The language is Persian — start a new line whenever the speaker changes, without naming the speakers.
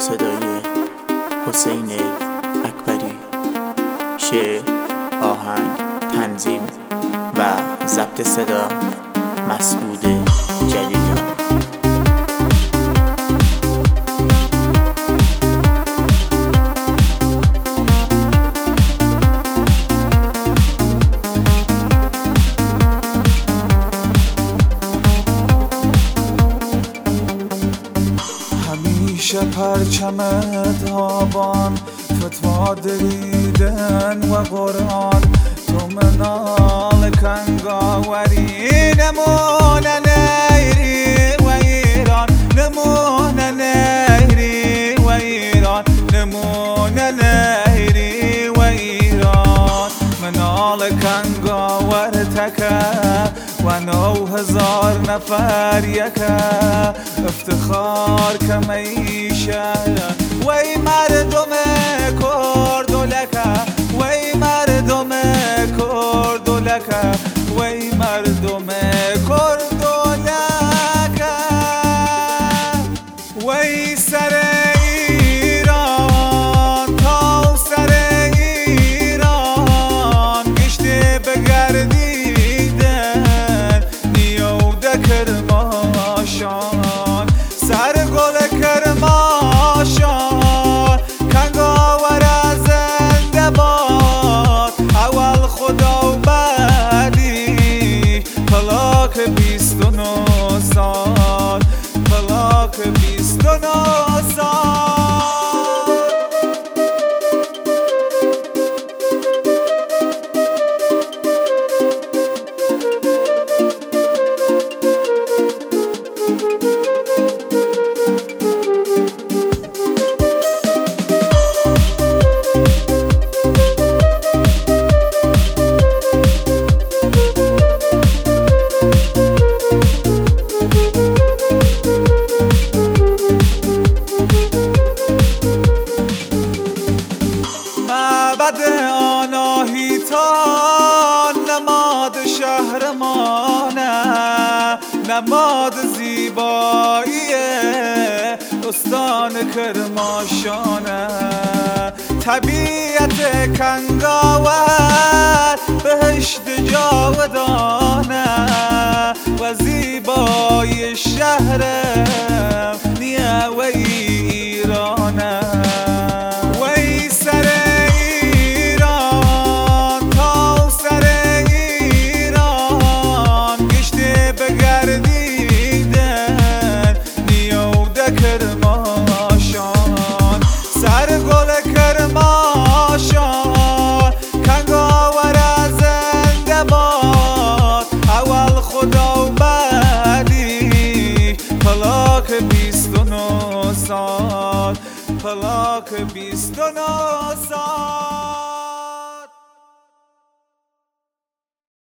صدای حسین اکبری، شعر، آهنگ، تنظیم و ضبط صدا مسعود جلیلیان.
همیشه پرچم تابان، فتوا دریدن و قرآن، تو منال کنگاوری نمونه نیری و ایران، نمونه نیری و ایران، نمونه نیری و ایران. منال کنگاور تکه و 9000 نفر یکه، افتخار که میشه وی مردم کرد و لکه، وی مردم کرد و لکه، وی مردم کرد و لکه. وی سر ایران تا سر ایران، گشته بگردیدن نیوده کرماشان، سر گل کرماشان کنگاور زنده باد، اول خدا و بعدی پلاک 29 سال، پلاک 29 سال. معبد آناهیتا نماد شهرمانه، نماد زیبایی استان کرماشانه. طبیعت کنگاور بهشت جاودانه و زیبایی شهرم نیه و ایرانه. وی سر ایران تا سر ایران، گشته بگردیدن نیوده کرماشان، سر گل کرماشان کنگاور زنده باد، اول خدا و بعدی پلاک 29 سال، پلاک 29 سال.